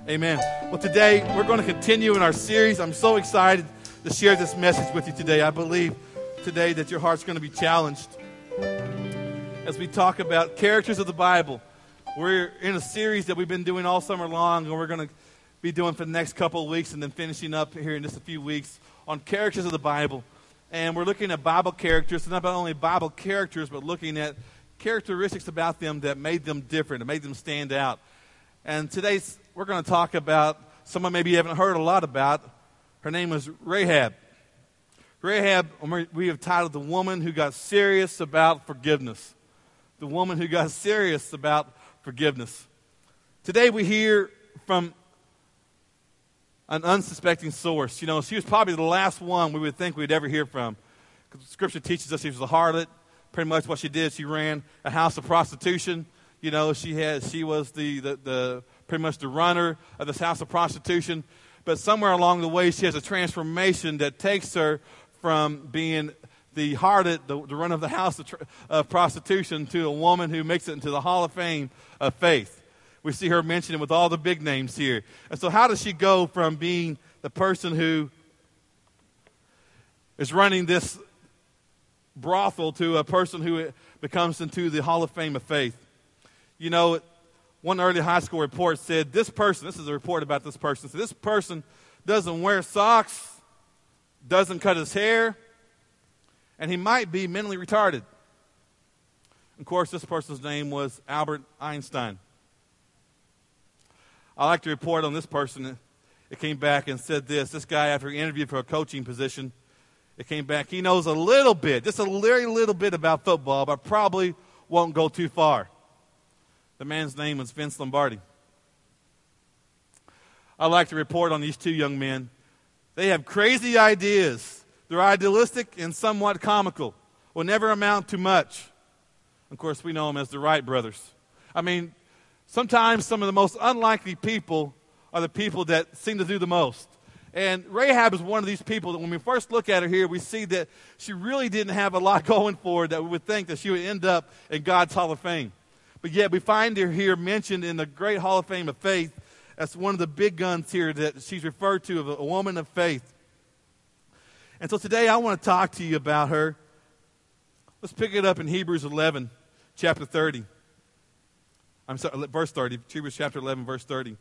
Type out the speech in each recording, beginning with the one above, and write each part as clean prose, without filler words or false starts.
Amen. Well, today we're going to continue in our series. I'm so excited to share this message with you today. I believe today that your heart's going to be challenged as we talk about characters of the Bible. We're in a series that we've been doing all summer long, and we're going to be doing for the next couple of weeks and then finishing up here in just a few weeks on characters of the Bible. And we're looking at Bible characters, and not only Bible characters, but looking at characteristics about them that made them different, that made them stand out. And today we're going to talk about someone maybe you haven't heard a lot about. Her name was Rahab. Rahab, we have titled The Woman Who Got Serious About Forgiveness. The woman who got serious about forgiveness. Today we hear from an unsuspecting source. You know, she was probably the last one we would think we'd ever hear from. Because Scripture teaches us she was a harlot. Pretty much what she did, she ran a house of prostitution. You know, she was the pretty much the runner of this house of prostitution. But somewhere along the way, she has a transformation that takes her from being the harlot, the run of the house of prostitution, to a woman who makes it into the Hall of Fame of faith. We see her mentioned with all the big names here. And so how does she go from being the person who is running this brothel to a person who becomes into the Hall of Fame of faith? You know, one early high school report said this is a report about this person, so this person doesn't wear socks, doesn't cut his hair, and he might be mentally retarded. Of course, this person's name was Albert Einstein. I like to report on this person. It came back and said this guy, after he interviewed for a coaching position, it came back, he knows a little bit, just a very little bit about football, but probably won't go too far. The man's name was Vince Lombardi. I like to report on these two young men. They have crazy ideas. They're idealistic and somewhat comical. Will never amount to much. Of course, we know them as the Wright brothers. I mean, sometimes some of the most unlikely people are the people that seem to do the most. And Rahab is one of these people that when we first look at her here, we see that she really didn't have a lot going for her that we would think that she would end up in God's Hall of Fame. But yet we find her here mentioned in the great Hall of Fame of faith as one of the big guns here that she's referred to as a woman of faith. And so today I want to talk to you about her. Let's pick it up in Hebrews 11, chapter 30. I'm sorry, verse 30. Hebrews chapter 11, verse 30.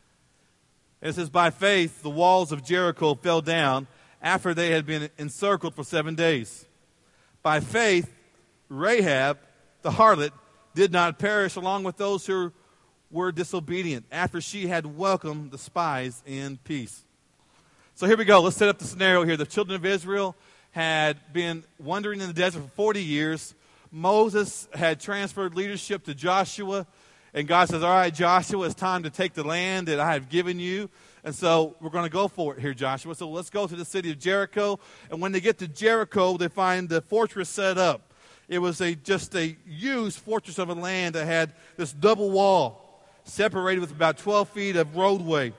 And it says, by faith the walls of Jericho fell down after they had been encircled for 7 days. By faith, Rahab, the harlot, did not perish along with those who were disobedient after she had welcomed the spies in peace. So here we go. Let's set up the scenario here. The children of Israel had been wandering in the desert for 40 years. Moses had transferred leadership to Joshua. And God says, all right, Joshua, it's time to take the land that I have given you. And so we're going to go for it here, Joshua. So let's go to the city of Jericho. And when they get to Jericho, they find the fortress set up. It was just a huge fortress of a land that had this double wall separated with about 12 feet of roadway.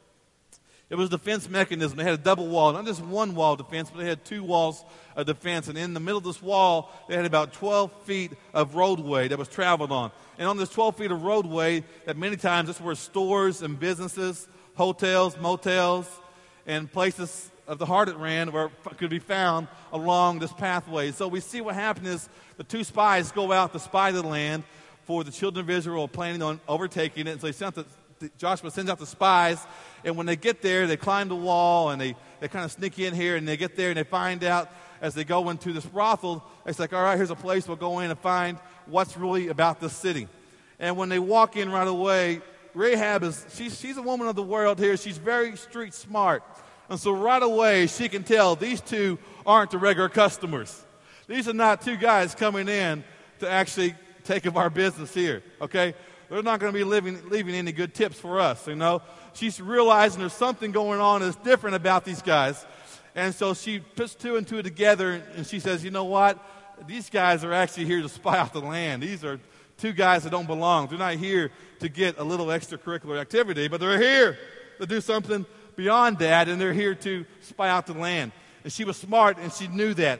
It was a defense mechanism. They had a double wall, not just one wall of defense, but they had two walls of defense. And in the middle of this wall, they had about 12 feet of roadway that was traveled on. And on this 12 feet of roadway, that many times this were stores and businesses, hotels, motels, and places of the harlot ran where could be found along this pathway. So we see what happened is the two spies go out to spy the land for the children of Israel planning on overtaking it. And so Joshua sends out the spies, and when they get there, they climb the wall, and they kind of sneak in here, and they get there, and they find out as they go into this brothel, it's like, all right, here's a place we'll go in and find what's really about this city. And when they walk in right away, Rahab she's a woman of the world here. She's very street smart. And so right away, she can tell these two aren't the regular customers. These are not two guys coming in to actually take of our business here, okay? They're not going to be leaving any good tips for us, you know. She's realizing there's something going on that's different about these guys. And so she puts two and two together, and she says, you know what? These guys are actually here to spy out the land. These are two guys that don't belong. They're not here to get a little extracurricular activity, but they're here to do something beyond that, and they're here to spy out the land. And she was smart, and she knew that.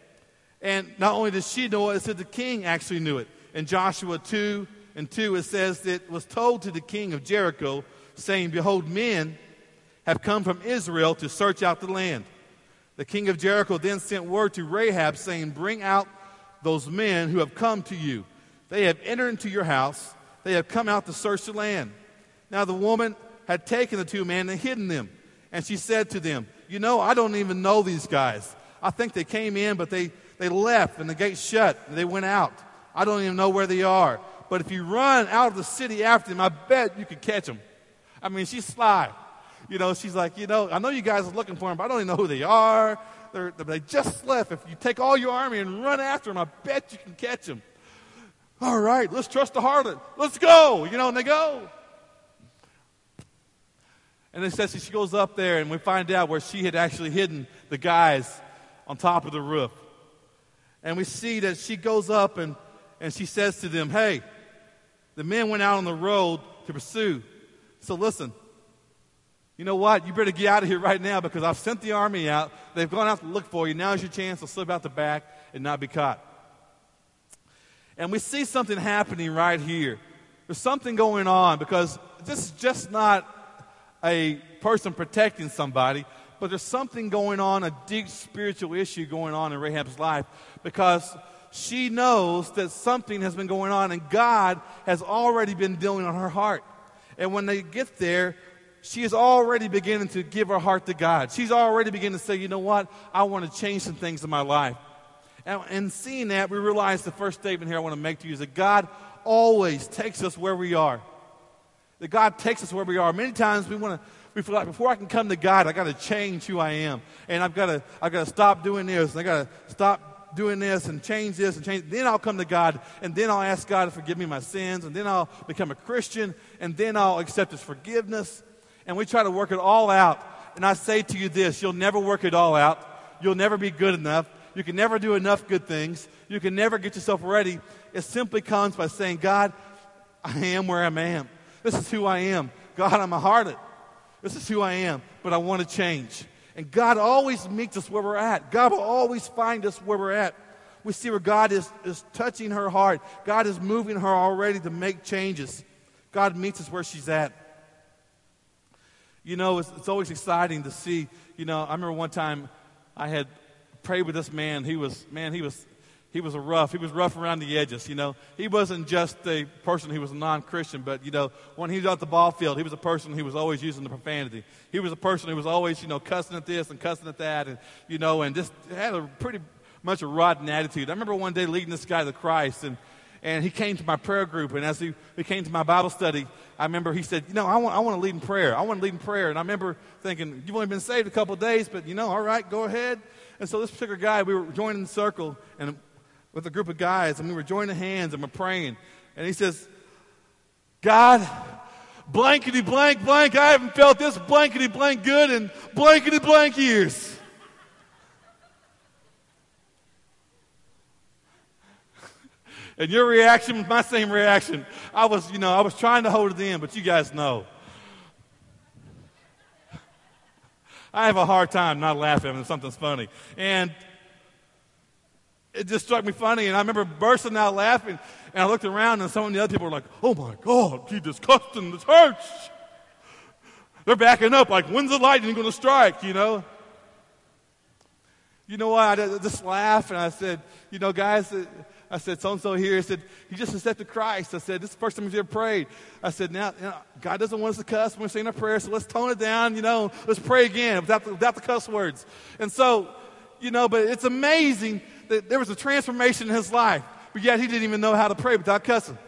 And not only did she know it, it said the king actually knew it. In Joshua 2:2, it says that it was told to the king of Jericho saying, "Behold, men have come from Israel to search out the land." The king of Jericho then sent word to Rahab, saying, "Bring out those men who have come to you. They have entered into your house. They have come out to search the land." Now the woman had taken the two men and hidden them. And she said to them, I don't even know these guys. I think they came in, but they left and the gate shut and they went out. I don't even know where they are. But if you run out of the city after them, I bet you could catch them. I mean, she's sly. She's like, I know you guys are looking for them, but I don't even know who they are. They just left. If you take all your army and run after them, I bet you can catch them. All right, let's trust the harlot. Let's go. And they go. And it says she goes up there, and we find out where she had actually hidden the guys on top of the roof. And we see that she goes up and she says to them, "Hey, the men went out on the road to pursue. So listen, you know what? You better get out of here right now because I've sent the army out. They've gone out to look for you. Now's your chance to slip out the back and not be caught." And we see something happening right here. There's something going on because this is just not a person protecting somebody, but there's something going on, a deep spiritual issue going on in Rahab's life because she knows that something has been going on and God has already been dealing on her heart. And when they get there, she is already beginning to give her heart to God. She's already beginning to say, "You know what? I want to change some things in my life." And seeing that, we realize the first statement here I want to make to you is that God always takes us where we are. That God takes us where we are. Many times we feel like before I can come to God, I got to change who I am, and I've got to stop doing this, and I got to stop doing this, and change this, and change. Then I'll come to God, and then I'll ask God to forgive me my sins, and then I'll become a Christian, and then I'll accept His forgiveness. And we try to work it all out. And I say to you this: you'll never work it all out. You'll never be good enough. You can never do enough good things. You can never get yourself ready. It simply comes by saying, "God, I am where I am. This is who I am. God, I'm a harlot. This is who I am, but I want to change." And God always meets us where we're at. God will always find us where we're at. We see where God is touching her heart. God is moving her already to make changes. God meets us where she's at. It's always exciting to see. I remember one time I had prayed with this man. He was rough around the edges. He wasn't just a person who was a non-Christian, but when he was out the ball field, he was a person who was always using the profanity. He was a person who was always cussing at this and cussing at that, and just had a pretty much a rotten attitude. I remember one day leading this guy to Christ, and he came to my prayer group, and as he came to my Bible study, I remember he said, I want to lead in prayer. I want to lead in prayer. And I remember thinking, "You've only been saved a couple of days, but all right, go ahead." And so this particular guy, we were joining the circle and with a group of guys, and we were joining hands and we're praying. And he says, "God, blankety blank blank, I haven't felt this blankety blank good in blankety blank years." And your reaction was my same reaction. I was trying to hold it in, but you guys know. I have a hard time not laughing when something's funny. And it just struck me funny, and I remember bursting out laughing, and I looked around, and some of the other people were like, "Oh my God, he discussed in the church." They're backing up like, "When's the lightning going to strike?" You know what? I just laughed, and I said, "Guys," I said, "so-and-so here." I said, "He just accepted Christ." I said, "This is the first time he's ever prayed." I said, "Now, God doesn't want us to cuss when we're saying our prayer, so let's tone it down, let's pray again without the cuss words." And so, but it's amazing that there was a transformation in his life, but yet he didn't even know how to pray without cussing.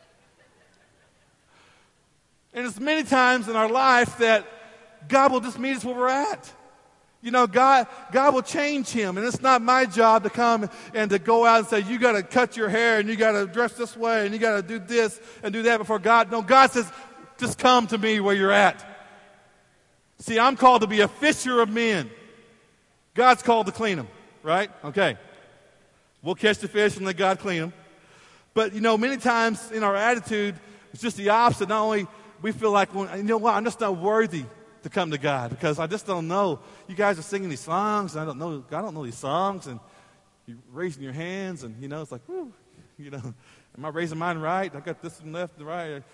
And it's many times in our life that God will just meet us where we're at. God will change him, and it's not my job to come and to go out and say, "You got to cut your hair, and you got to dress this way, and you got to do this and do that before God." No, God says, "Just come to me where you're at." See, I'm called to be a fisher of men. God's called to clean them, right? Okay. We'll catch the fish and let God clean them. But, many times in our attitude, it's just the opposite. Not only we feel like, well, I'm just not worthy to come to God because I just don't know. You guys are singing these songs, and I don't know these songs, and you're raising your hands, and, it's like, whew, am I raising mine right? I got this one left and right.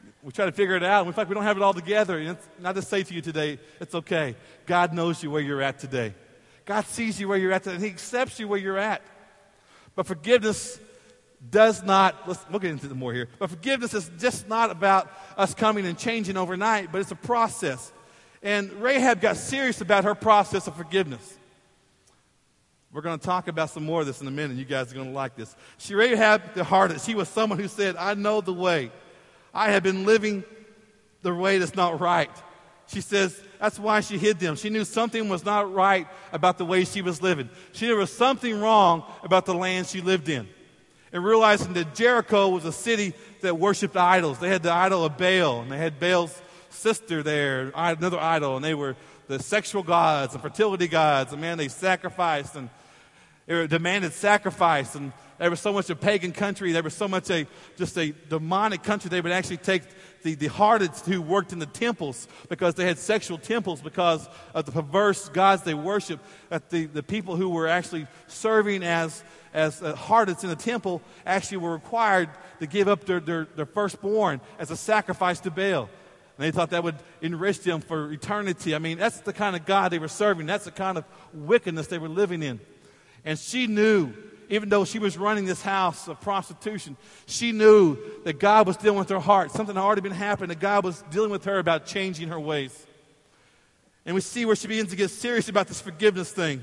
We try to figure it out, and we feel like we don't have it all together. And it's not to say to you today, it's okay. God knows you where you're at today. God sees you where you're at today, and He accepts you where you're at. But forgiveness does not, we'll get into it more here, but forgiveness is just not about us coming and changing overnight, but it's a process. And Rahab got serious about her process of forgiveness. We're going to talk about some more of this in a minute. You guys are going to like this. Rahab the harlot, she was someone who said, I know the way. I have been living the way that's not right. She says that's why she hid them. She knew something was not right about the way she was living. She knew there was something wrong about the land she lived in. And realizing that Jericho was a city that worshipped idols. They had the idol of Baal, and they had Baal's sister there, another idol, and they were the sexual gods and fertility gods. And man, they sacrificed and they demanded sacrifice, and there was so much a pagan country. There was so much just a demonic country. They would actually take the harlots who worked in the temples because they had sexual temples because of the perverse gods they worshiped. That the people who were actually serving as harlots in the temple actually were required to give up their firstborn as a sacrifice to Baal. And they thought that would enrich them for eternity. I mean, that's the kind of God they were serving. That's the kind of wickedness they were living in. And she knew, even though she was running this house of prostitution, she knew that God was dealing with her heart. Something had already been happening, that God was dealing with her about changing her ways. And we see where she begins to get serious about this forgiveness thing.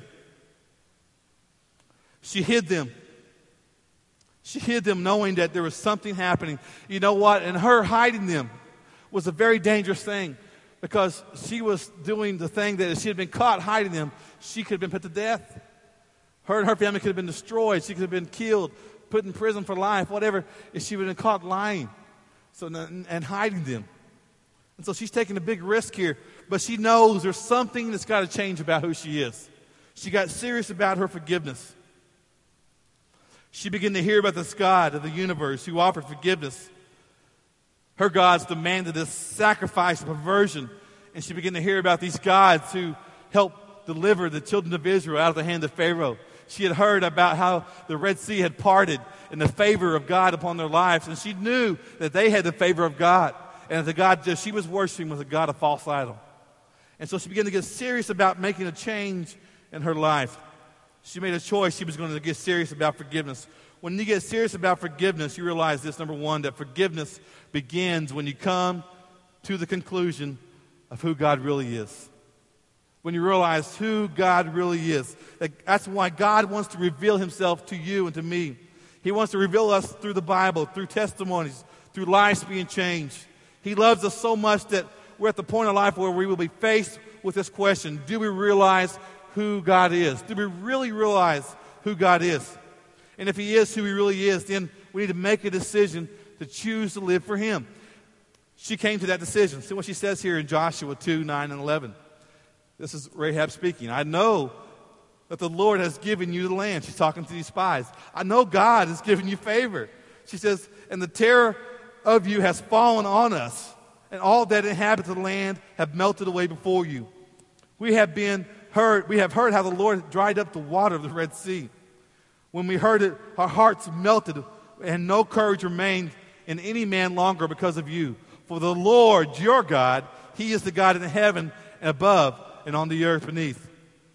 She hid them. She hid them knowing that there was something happening. You know what? And her hiding them was a very dangerous thing because she was doing the thing that if she had been caught hiding them, she could have been put to death. Her and her family could have been destroyed. She could have been killed, put in prison for life, whatever, if she would have been caught lying and hiding them. And so she's taking a big risk here, but she knows there's something that's got to change about who she is. She got serious about her forgiveness. She began to hear about this God of the universe who offered forgiveness. Her gods demanded this sacrifice of perversion, and she began to hear about these gods who helped deliver the children of Israel out of the hand of Pharaoh. She had heard about how the Red Sea had parted and the favor of God upon their lives, and she knew that they had the favor of God, and that the God that she was worshiping was a God of false idol. And so she began to get serious about making a change in her life. She made a choice. She was going to get serious about forgiveness. When you get serious about forgiveness, you realize this, number one, that forgiveness begins when you come to the conclusion of who God really is. When you realize who God really is. That's why God wants to reveal Himself to you and to me. He wants to reveal us through the Bible, through testimonies, through lives being changed. He loves us so much that we're at the point of life where we will be faced with this question: do we realize who God is? Do we really realize who God is? And if He is who He really is, then we need to make a decision to choose to live for Him. She came to that decision. See what she says here in Joshua 2, 9, and 11. This is Rahab speaking. I know that the Lord has given you the land. She's talking to these spies. I know God has given you favor. She says, and the terror of you has fallen on us, and all that inhabit the land have melted away before you. We have heard how the Lord dried up the water of the Red Sea. When we heard it, our hearts melted, and no courage remained in any man longer because of you. For the Lord, your God, He is the God in heaven and above and on the earth beneath.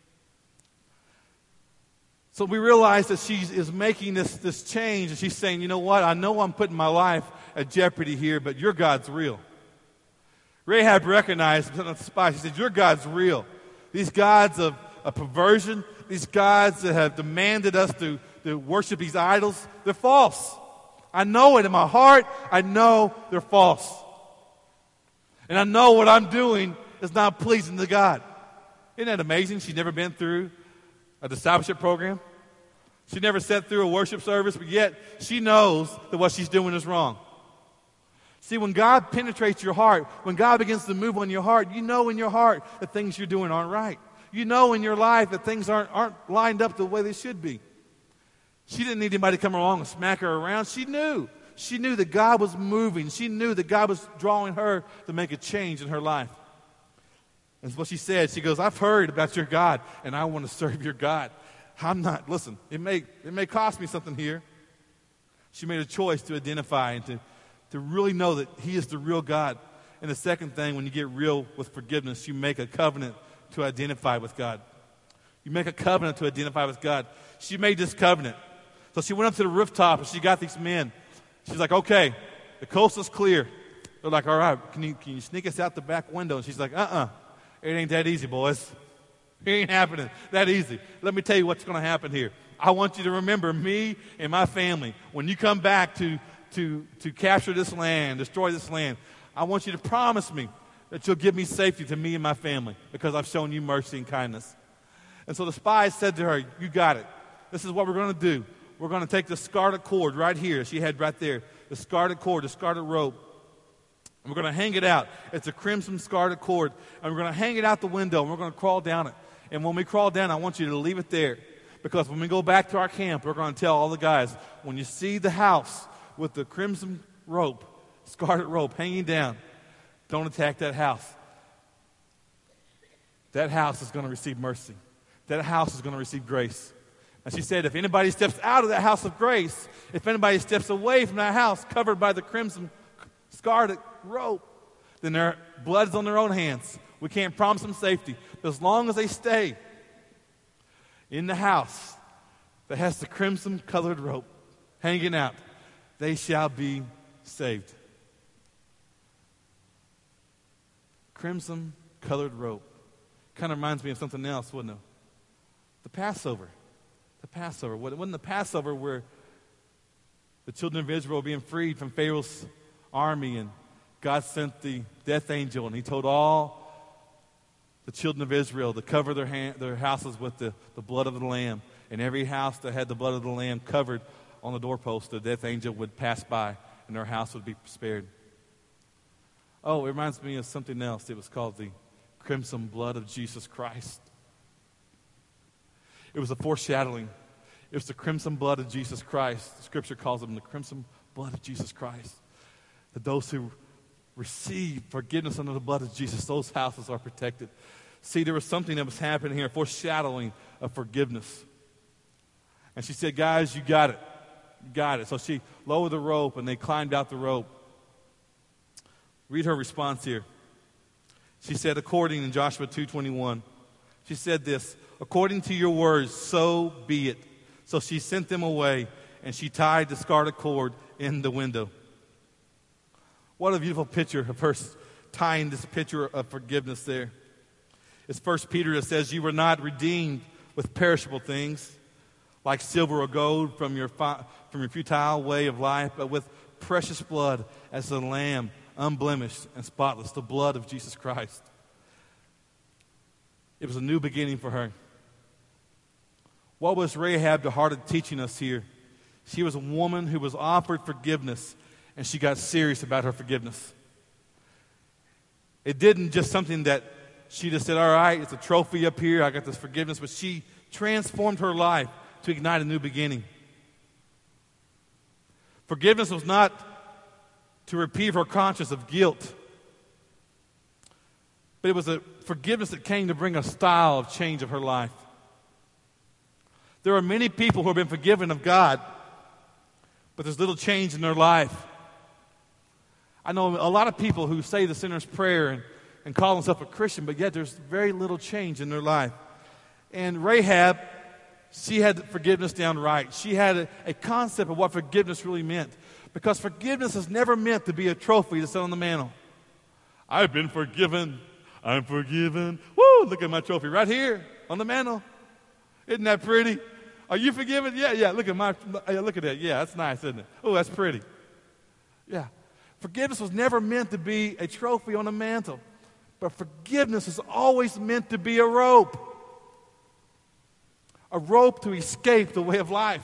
So we realize that she is making this change, and she's saying, you know what, I know I'm putting my life at jeopardy here, but your God's real. Rahab recognized the spy. She said, your God's real. These gods of perversion, these gods that have demanded us to worship these idols, they're false. I know it in my heart. I know they're false. And I know what I'm doing is not pleasing to God. Isn't that amazing? She's never been through a discipleship program. She never sat through a worship service, but yet she knows that what she's doing is wrong. See, when God penetrates your heart, when God begins to move on your heart, you know in your heart that things you're doing aren't right. You know in your life that things aren't lined up the way they should be. She didn't need anybody to come along and smack her around. She knew. She knew that God was moving. She knew that God was drawing her to make a change in her life. And what she said, she goes, I've heard about your God, and I want to serve your God. I'm not, listen, it may cost me something here. She made a choice to identify and to really know that he is the real God. And the second thing, when you get real with forgiveness, you make a covenant to identify with God. You make a covenant to identify with God. She made this covenant. So she went up to the rooftop and she got these men. She's like, okay, the coast is clear. They're like, all right, can you sneak us out the back window? And she's like, it ain't that easy, boys. It ain't happening that easy. Let me tell you what's going to happen here. I want you to remember me and my family. When you come back to capture this land, destroy this land, I want you to promise me that you'll give me safety to me and my family because I've shown you mercy and kindness. And so the spies said to her, you got it. This is what we're going to do. We're going to take the scarlet cord right here. She had right there the scarlet cord, the scarlet rope. And we're going to hang it out. It's a crimson scarlet cord. And we're going to hang it out the window, and we're going to crawl down it. And when we crawl down, I want you to leave it there. Because when we go back to our camp, we're going to tell all the guys, when you see the house with the crimson rope, scarlet rope hanging down, don't attack that house. That house is going to receive mercy. That house is going to receive grace. And she said, if anybody steps out of that house of grace, if anybody steps away from that house covered by the crimson scarlet rope, then their blood's on their own hands. We can't promise them safety. But as long as they stay in the house that has the crimson colored rope hanging out, they shall be saved. Crimson colored rope. Kind of reminds me of something else, wouldn't it? The Passover. The Passover. Wasn't the Passover where the children of Israel were being freed from Pharaoh's army, and God sent the death angel, and he told all the children of Israel to cover their houses with the blood of the Lamb. And every house that had the blood of the Lamb covered on the doorpost, the death angel would pass by, and their house would be spared. Oh, it reminds me of something else. It was called the crimson blood of Jesus Christ. It was a foreshadowing. It was the crimson blood of Jesus Christ. The Scripture calls him the crimson blood of Jesus Christ. That those who receive forgiveness under the blood of Jesus, those houses are protected. See, there was something that was happening here, a foreshadowing of forgiveness. And she said, guys, you got it. You got it. So she lowered the rope, and they climbed out the rope. Read her response here. She said, according in Joshua 2:21, she said this, according to your words, so be it. So she sent them away, and she tied the scarlet cord in the window. What a beautiful picture of her tying this picture of forgiveness there. It's 1 Peter that says, you were not redeemed with perishable things, like silver or gold from your futile way of life, but with precious blood as the Lamb, unblemished and spotless, the blood of Jesus Christ. It was a new beginning for her. What was Rahab the heart of teaching us here? She was a woman who was offered forgiveness, and she got serious about her forgiveness. It didn't just something that she just said, all right, it's a trophy up here, I got this forgiveness, but she transformed her life to ignite a new beginning. Forgiveness was not to reprieve her conscience of guilt, but it was a forgiveness that came to bring a style of change of her life. There are many people who have been forgiven of God, but there's little change in their life. I know a lot of people who say the sinner's prayer and call themselves a Christian, but yet there's very little change in their life. And Rahab, she had forgiveness down right. She had a concept of what forgiveness really meant. Because forgiveness is never meant to be a trophy to sit on the mantle. I've been forgiven. I'm forgiven. Woo, look at my trophy right here on the mantle. Isn't that pretty? Are you forgiven? Yeah, look at that. Yeah, that's nice, isn't it? Oh, that's pretty. Yeah. Forgiveness was never meant to be a trophy on a mantle. But forgiveness is always meant to be a rope. A rope to escape the way of life.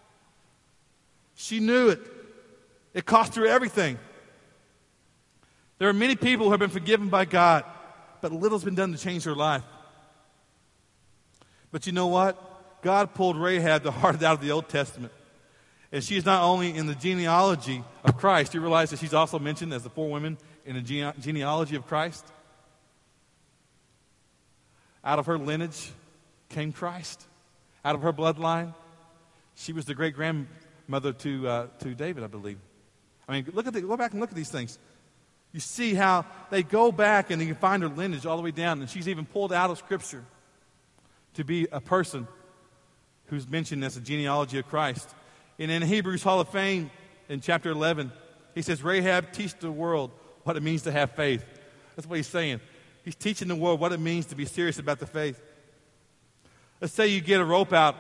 She knew it. It cost her everything. There are many people who have been forgiven by God, but little's been done to change their life. But you know what? God pulled Rahab the heart out of the Old Testament. And she's not only in the genealogy of Christ. You realize that she's also mentioned as the four women in the genealogy of Christ? Out of her lineage came Christ. Out of her bloodline, she was the great-grandmother to David, I believe. I mean, go back and look at these things. You see how they go back and you can find her lineage all the way down, and she's even pulled out of Scripture to be a person who's mentioned as a genealogy of Christ. And in Hebrews Hall of Fame, in chapter 11, he says, Rahab teach the world what it means to have faith. That's what he's saying. He's teaching the world what it means to be serious about the faith. Let's say you get a rope out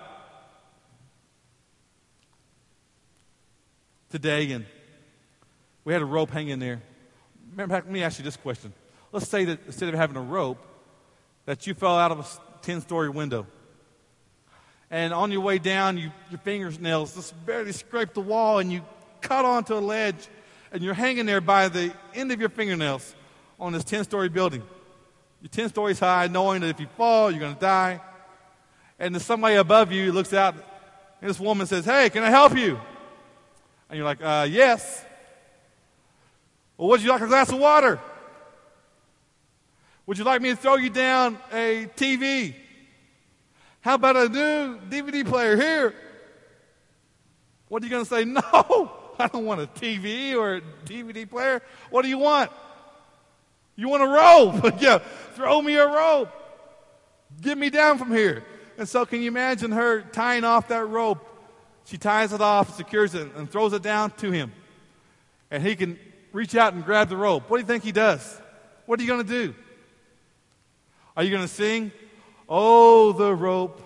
today, and we had a rope hanging there. Let me ask you this question. Let's say that instead of having a rope, that you fell out of a 10-story window. And on your way down, your fingernails just barely scraped the wall, and you cut onto a ledge, and you're hanging there by the end of your fingernails on this 10-story building. You're 10 stories high, knowing that if you fall, you're going to die. And then somebody above you looks out, and this woman says, hey, can I help you? And you're like, yes. Well, would you like a glass of water? Would you like me to throw you down a TV? How about a new DVD player here? What are you going to say? No, I don't want a TV or a DVD player. What do you want? You want a rope? Yeah, throw me a rope. Get me down from here. And so can you imagine her tying off that rope? She ties it off, secures it, and throws it down to him. And he can reach out and grab the rope. What do you think he does? What are you going to do? Are you going to sing, oh, the rope?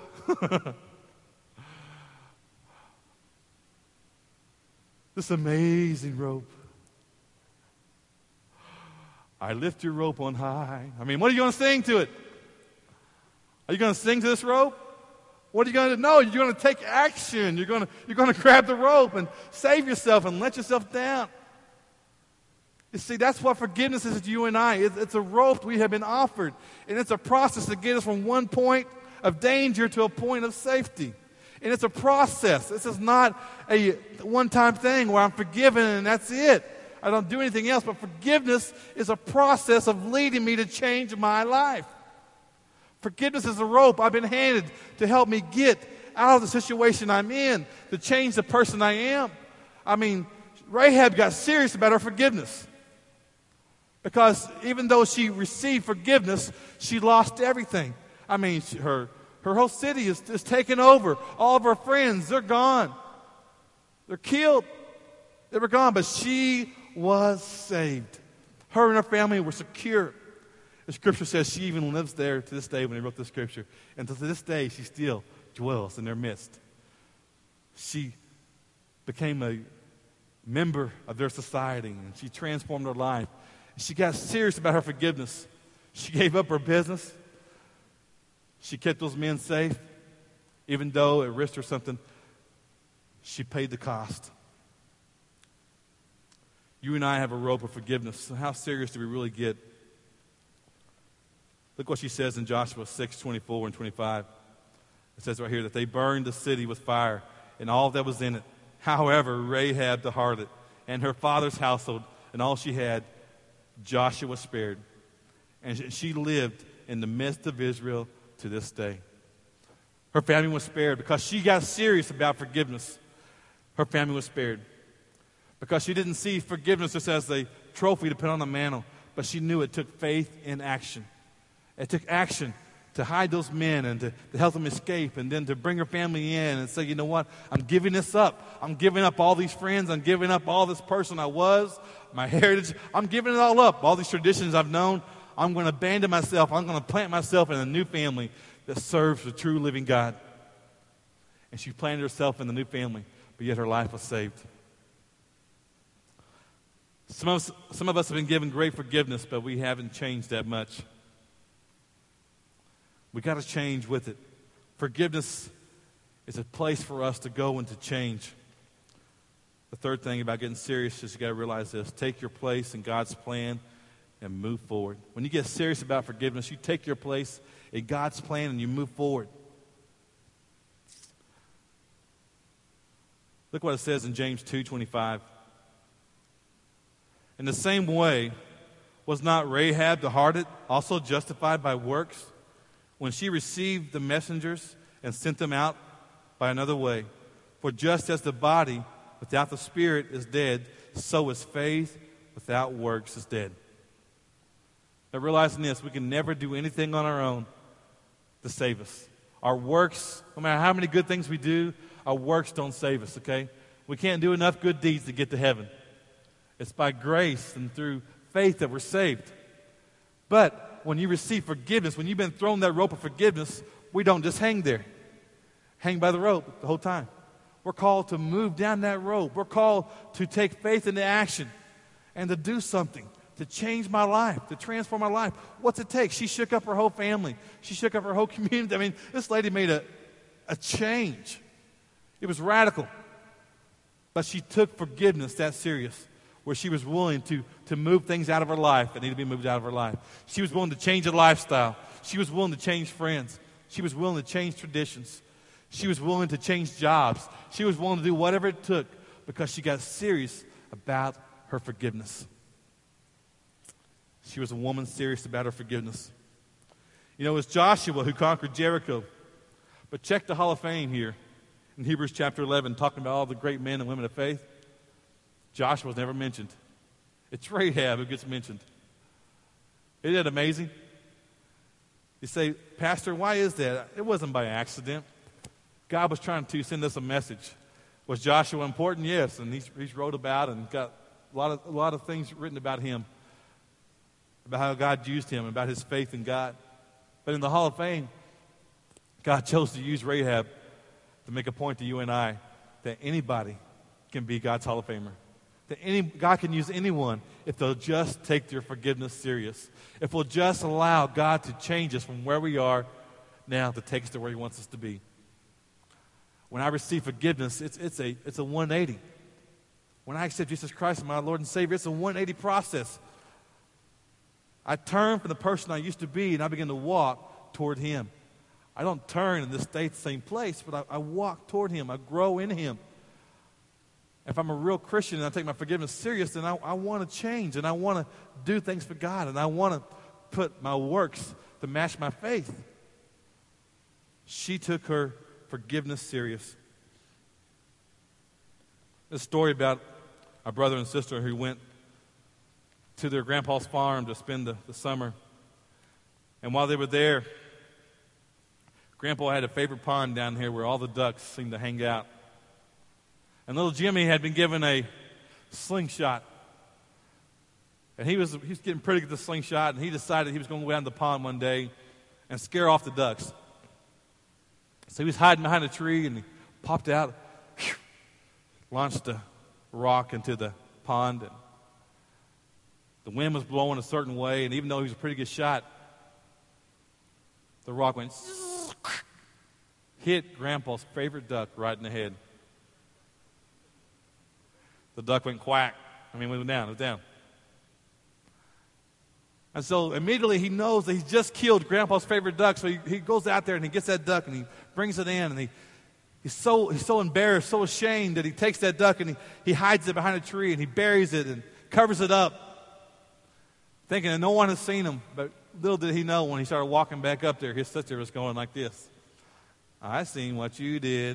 This amazing rope. I lift your rope on high. I mean, what are you going to sing to it? Are you going to sing to this rope? What are you going to do? No, you're going to take action. You're going to grab the rope and save yourself and let yourself down. You see, that's what forgiveness is to you and I. It's a rope we have been offered. And it's a process to get us from one point of danger to a point of safety. And it's a process. This is not a one-time thing where I'm forgiven and that's it. I don't do anything else. But forgiveness is a process of leading me to change my life. Forgiveness is a rope I've been handed to help me get out of the situation I'm in, to change the person I am. I mean, Rahab got serious about her forgiveness. Because even though she received forgiveness, she lost everything. I mean, her whole city is taken over. All of her friends, they're gone. They're killed. They were gone, but she was saved. Her and her family were secure. The scripture says she even lives there to this day when he wrote the scripture. And to this day, she still dwells in their midst. She became a member of their society, and she transformed her life. She got serious about her forgiveness. She gave up her business. She kept those men safe. Even though it risked her something, she paid the cost. You and I have a rope of forgiveness. So how serious do we really get? Look what she says in Joshua 6:24 and 25. It says right here that they burned the city with fire and all that was in it. However, Rahab the harlot and her father's household and all she had, Joshua spared. And she lived in the midst of Israel to this day. Her family was spared because she got serious about forgiveness. Her family was spared because she didn't see forgiveness just as a trophy to put on the mantle, but she knew it took faith in action. It took action to hide those men and to help them escape, and then to bring her family in and say, you know what, I'm giving this up. I'm giving up all these friends. I'm giving up all this person I was, my heritage. I'm giving it all up. All these traditions I've known, I'm going to abandon myself. I'm going to plant myself in a new family that serves the true living God. And she planted herself in the new family, but yet her life was saved. Some of us have been given great forgiveness, but we haven't changed that much. We got to change with it. Forgiveness is a place for us to go and to change. The third thing about getting serious is you got to realize this. Take your place in God's plan and move forward. When you get serious about forgiveness, you take your place in God's plan and you move forward. Look what it says in James 2:25. In the same way, was not Rahab the harlot also justified by works when she received the messengers and sent them out by another way? For just as the body without the spirit is dead, so is faith without works is dead. Now realizing this, we can never do anything on our own to save us. Our works, no matter how many good things we do, our works don't save us, okay? We can't do enough good deeds to get to heaven. It's by grace and through faith that we're saved. But when you receive forgiveness, when you've been thrown that rope of forgiveness, we don't just hang there. Hang by the rope the whole time. We're called to move down that rope. We're called to take faith into action and to do something, to change my life, to transform my life. What's it take? She shook up her whole family. She shook up her whole community. I mean, this lady made a change. It was radical. But she took forgiveness that serious, where she was willing to move things out of her life that needed to be moved out of her life. She was willing to change her lifestyle. She was willing to change friends. She was willing to change traditions. She was willing to change jobs. She was willing to do whatever it took because she got serious about her forgiveness. She was a woman serious about her forgiveness. You know, it was Joshua who conquered Jericho. But check the Hall of Fame here in Hebrews chapter 11, talking about all the great men and women of faith. Joshua's never mentioned. It's Rahab who gets mentioned. Isn't that amazing? You say, Pastor, why is that? It wasn't by accident. God was trying to send us a message. Was Joshua important? Yes, and he's wrote about and got a lot of things written about him, about how God used him, about his faith in God. But in the Hall of Fame, God chose to use Rahab to make a point to you and I that anybody can be God's Hall of Famer. That God can use anyone if they'll just take their forgiveness serious. If we'll just allow God to change us from where we are now to take us to where He wants us to be. When I receive forgiveness, it's a 180. When I accept Jesus Christ as my Lord and Savior, it's a 180 process. I turn from the person I used to be and I begin to walk toward Him. I don't turn and just stay at the same place, but I walk toward Him. I grow in Him. If I'm a real Christian and I take my forgiveness serious, then I want to change and I want to do things for God and I want to put my works to match my faith. She took her forgiveness serious. This story about a brother and sister who went to their grandpa's farm to spend the summer. And while they were there, Grandpa had a favorite pond down here where all the ducks seemed to hang out. And little Jimmy had been given a slingshot. And he was getting pretty good at the slingshot, and he decided he was going to go down the pond one day and scare off the ducks. So he was hiding behind a tree, and he popped out, launched a rock into the pond. And the wind was blowing a certain way, and even though he was a pretty good shot, the rock went, hit Grandpa's favorite duck right in the head. The duck went quack. It went down. It was down. And so immediately he knows that he's just killed Grandpa's favorite duck. So he goes out there and he gets that duck and he brings it in. And he's so embarrassed, so ashamed that he takes that duck and he hides it behind a tree and he buries it and covers it up, thinking that no one has seen him. But little did he know when he started walking back up there, his sister was going like this. I seen what you did.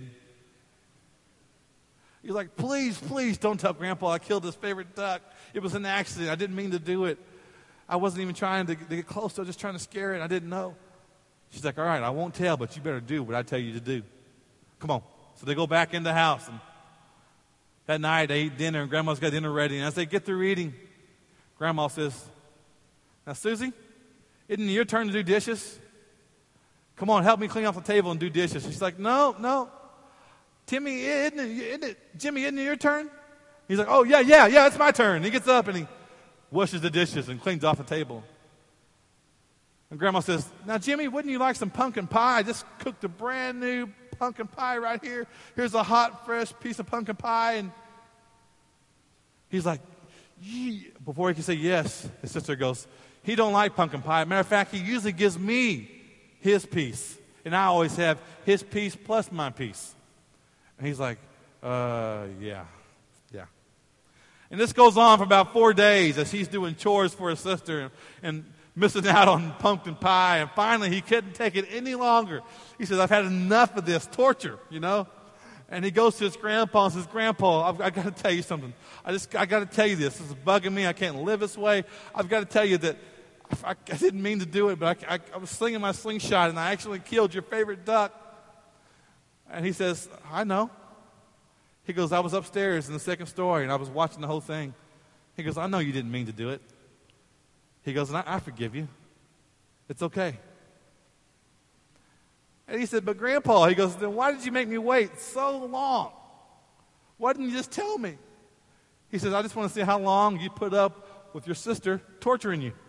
He's like, please don't tell Grandpa I killed his favorite duck. It was an accident. I didn't mean to do it. I wasn't even trying to get close. I was just trying to scare it. I didn't know. She's like, all right, I won't tell, but you better do what I tell you to do. Come on. So they go back in the house. And that night they eat dinner, and Grandma's got dinner ready. And as they get through eating, Grandma says, now, Susie, isn't it your turn to do dishes? Come on, help me clean off the table and do dishes. She's like, no. Timmy, isn't it, Jimmy, isn't it your turn? He's like, oh, yeah, it's my turn. He gets up and he washes the dishes and cleans off the table. And Grandma says, now, Jimmy, wouldn't you like some pumpkin pie? I just cooked a brand new pumpkin pie right here. Here's a hot, fresh piece of pumpkin pie. And he's like, yeah. Before he can say yes, his sister goes, he don't like pumpkin pie. Matter of fact, he usually gives me his piece. And I always have his piece plus my piece. And he's like, yeah. And this goes on for about 4 days as he's doing chores for his sister and missing out on pumpkin pie. And finally, he couldn't take it any longer. He says, I've had enough of this torture, And he goes to his grandpa and says, Grandpa, I got to tell you something. I got to tell you this. This is bugging me. I can't live this way. I've got to tell you that I didn't mean to do it, but I was slinging my slingshot, and I actually killed your favorite duck. And he says, I know. He goes, I was upstairs in the second story, and I was watching the whole thing. He goes, I know you didn't mean to do it. He goes, and I forgive you. It's okay. And he said, but Grandpa, he goes, then why did you make me wait so long? Why didn't you just tell me? He says, I just want to see how long you put up with your sister torturing you.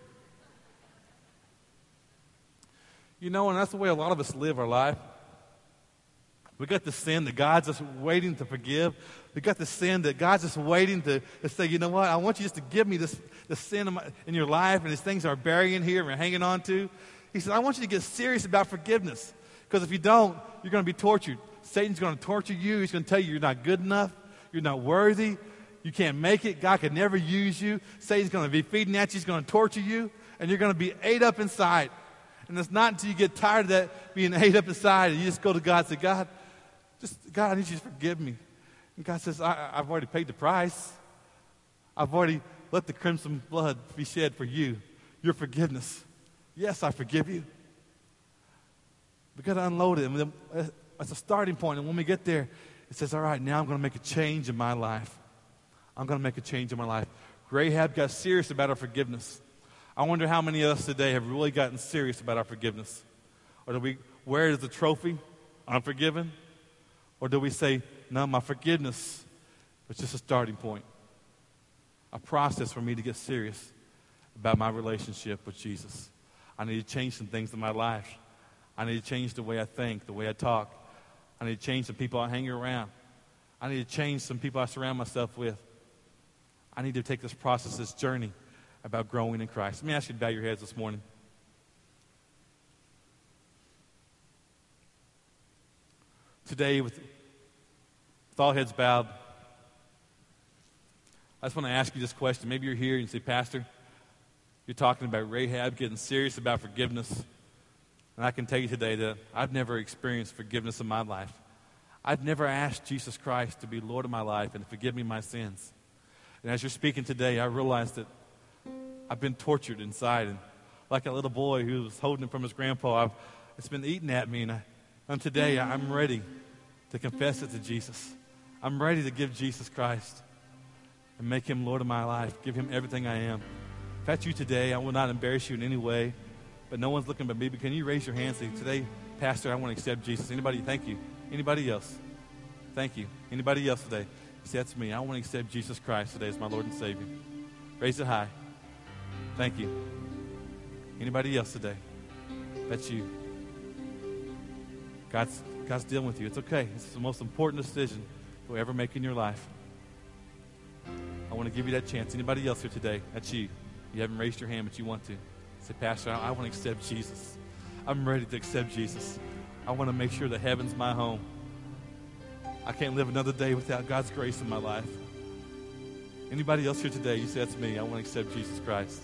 You know, and that's the way a lot of us live our life. We got the sin that God's just waiting to forgive. We got the sin that God's just waiting to say, you know what, I want you just to give me this sin in your life and these things are burying here and we're hanging on to. He said, I want you to get serious about forgiveness. Because if you don't, you're going to be tortured. Satan's going to torture you. He's going to tell you you're not good enough. You're not worthy. You can't make it. God could never use you. Satan's going to be feeding at you. He's going to torture you. And you're going to be ate up inside. And it's not until you get tired of that being ate up inside and you just go to God and say, God, I need you to forgive me. And God says, I've already paid the price. I've already let the crimson blood be shed for you. Your forgiveness. Yes, I forgive you. We've got to unload it. And then, that's a starting point. And when we get there, it says, all right, now I'm going to make a change in my life. I'm going to make a change in my life. Rahab got serious about her forgiveness. I wonder how many of us today have really gotten serious about our forgiveness. Or do we wear it as a trophy, unforgiven? Or do we say, no, my forgiveness was just a starting point, a process for me to get serious about my relationship with Jesus. I need to change some things in my life. I need to change the way I think, the way I talk. I need to change some people I hang around. I need to change some people I surround myself with. I need to take this process, this journey about growing in Christ. Let me ask you to bow your heads this morning. Today, with all heads bowed, I just want to ask you this question. Maybe you're here and you say, Pastor, you're talking about Rahab getting serious about forgiveness. And I can tell you today that I've never experienced forgiveness in my life. I've never asked Jesus Christ to be Lord of my life and to forgive me my sins. And as you're speaking today, I realized that I've been tortured inside. And like a little boy who was holding it from his grandpa, it's been eating at me. And today I'm ready to confess it to Jesus. I'm ready to give Jesus Christ and make him Lord of my life, give him everything I am. If that's you today, I will not embarrass you in any way. But no one's looking but me. But can you raise your hand and say, today, Pastor, I want to accept Jesus. Anybody? Thank you. Anybody else? Thank you. Anybody else today? Say, that's me. I want to accept Jesus Christ today as my Lord and Savior. Raise it high. Thank you. Anybody else today? That's you. God's dealing with you. It's okay. It's the most important decision you'll ever make in your life. I want to give you that chance. Anybody else here today? That's you. You haven't raised your hand, but you want to. Say, Pastor, I want to accept Jesus. I'm ready to accept Jesus. I want to make sure that heaven's my home. I can't live another day without God's grace in my life. Anybody else here today, you say, that's me. I want to accept Jesus Christ.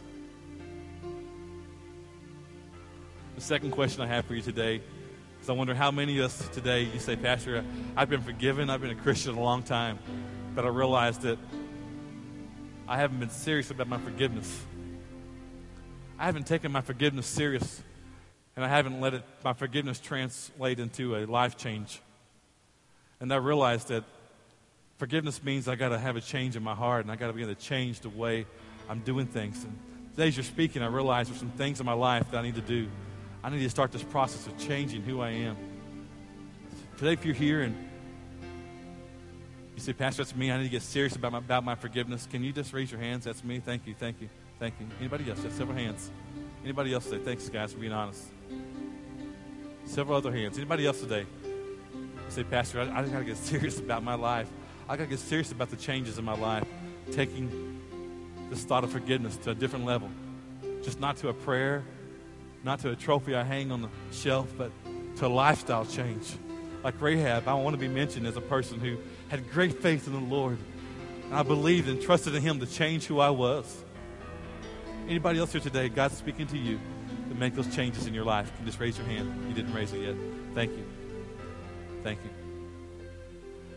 The second question I have for you today is I wonder how many of us today, you say, Pastor, I've been forgiven. I've been a Christian a long time. But I realized that I haven't been serious about my forgiveness. I haven't taken my forgiveness serious, and I haven't let my forgiveness translate into a life change. And I realized that forgiveness means I got to have a change in my heart, and I got to begin to change the way I'm doing things. And today, as you're speaking, I realize there's some things in my life that I need to do. I need to start this process of changing who I am. Today, if you're here and you say, Pastor, that's me. I need to get serious about my forgiveness. Can you just raise your hands? That's me. Thank you. Thank you. Thank you. Anybody else? There's several hands. Anybody else today? Thanks, guys, for being honest. Several other hands. Anybody else today? Say, Pastor, I got to get serious about my life. I got to get serious about the changes in my life. Taking this thought of forgiveness to a different level. Just not to a prayer, not to a trophy I hang on the shelf, but to a lifestyle change. Like Rahab, I want to be mentioned as a person who had great faith in the Lord. And I believed and trusted in him to change who I was. Anybody else here today, God's speaking to you to make those changes in your life. You can just raise your hand. You didn't raise it yet. Thank you. Thank you.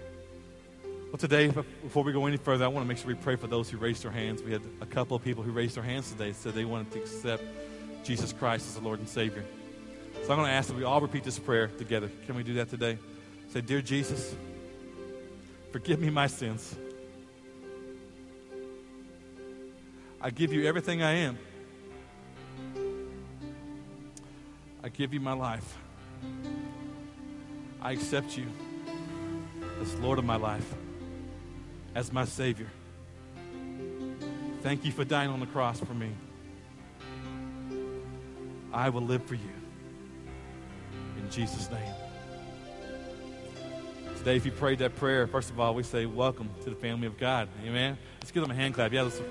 Well, today, before we go any further, I want to make sure we pray for those who raised their hands. We had a couple of people who raised their hands today, said they wanted to accept Jesus Christ as the Lord and Savior. So I'm going to ask that we all repeat this prayer together. Can we do that today? Say, Dear Jesus, forgive me my sins. I give you everything I am. I give you my life. I accept you as Lord of my life, as my Savior. Thank you for dying on the cross for me. I will live for you. In Jesus' name. Today, if you prayed that prayer, first of all, we say welcome to the family of God. Amen? Let's give them a hand clap. Yeah, let's.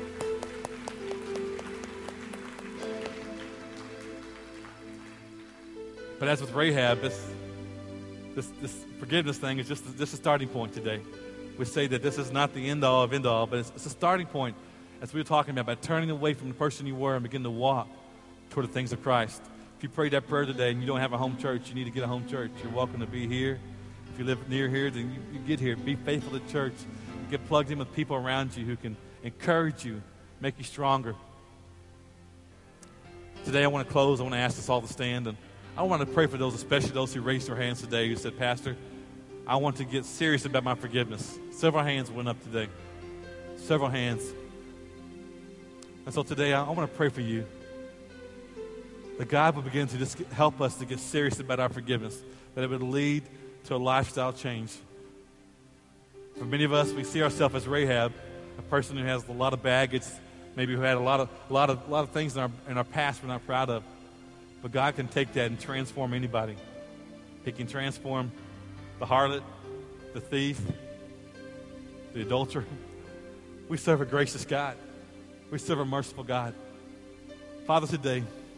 But as with Rahab, this forgiveness thing is just a starting point today. We say that this is not the end-all of end-all, but it's a starting point, as we were talking about turning away from the person you were and begin to walk toward the things of Christ. If you prayed that prayer today and you don't have a home church, you need to get a home church. You're welcome to be here. If you live near here, then you get here. Be faithful to church. Get plugged in with people around you who can encourage you, make you stronger. Today I want to close. I want to ask us all to stand, and I want to pray for those, especially those who raised their hands today, who said, Pastor, I want to get serious about my forgiveness. Several hands went up today. Several hands. And so today I want to pray for you, that God will begin to just help us to get serious about our forgiveness, that it would lead to a lifestyle change. For many of us, we see ourselves as Rahab, a person who has a lot of baggage, maybe who had a lot of things in our past we're not proud of. But God can take that and transform anybody. He can transform the harlot, the thief, the adulterer. We serve a gracious God. We serve a merciful God. Father, today,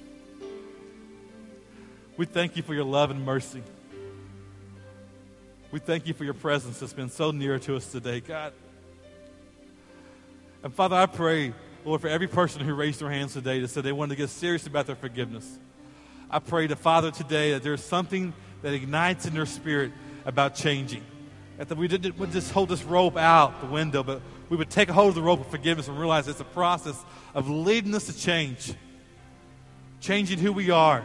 we thank you for your love and mercy. We thank you for your presence that's been so near to us today, God. And Father, I pray, Lord, for every person who raised their hands today that said they wanted to get serious about their forgiveness. I pray to Father today that there's something that ignites in their spirit about changing. That we wouldn't just hold this rope out the window, but we would take a hold of the rope of forgiveness and realize it's a process of leading us to change. Changing who we are.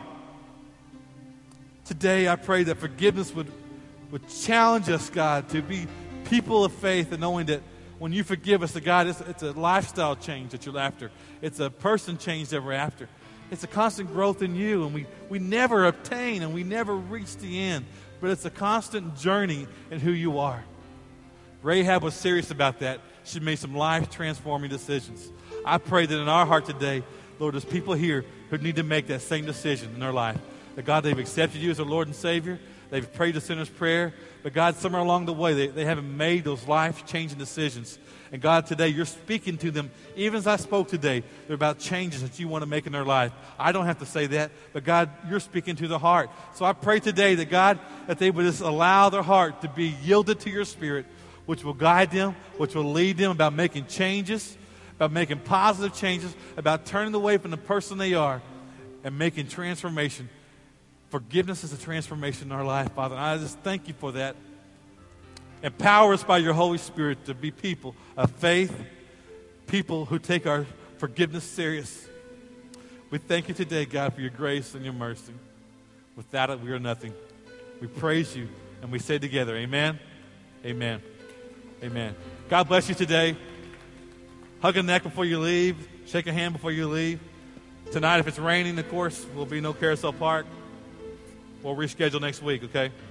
Today I pray that forgiveness would challenge us, God, to be people of faith and knowing that when you forgive us, God, it's a lifestyle change that you're after. It's a person change that we're after. It's a constant growth in you, and we never obtain and we never reach the end, but it's a constant journey in who you are. Rahab was serious about that. She made some life-transforming decisions. I pray that in our heart today, Lord, there's people here who need to make that same decision in their life. That, God, they've accepted you as their Lord and Savior. They've prayed the sinner's prayer. But, God, somewhere along the way, they haven't made those life-changing decisions. And, God, today you're speaking to them, even as I spoke today. They're about changes that you want to make in their life. I don't have to say that, but, God, you're speaking to the heart. So I pray today that, God, that they would just allow their heart to be yielded to your Spirit, which will guide them, which will lead them about making changes, about making positive changes, about turning away from the person they are and making transformation. Forgiveness is a transformation in our life, Father. And I just thank you for that. Empower us by your Holy Spirit to be people of faith, people who take our forgiveness serious. We thank you today, God, for your grace and your mercy. Without it, we are nothing. We praise you, and we say together, amen, amen, amen. God bless you today. Hug a neck before you leave. Shake a hand before you leave. Tonight, if it's raining, of course, will be no Carousel Park. We'll reschedule next week, okay?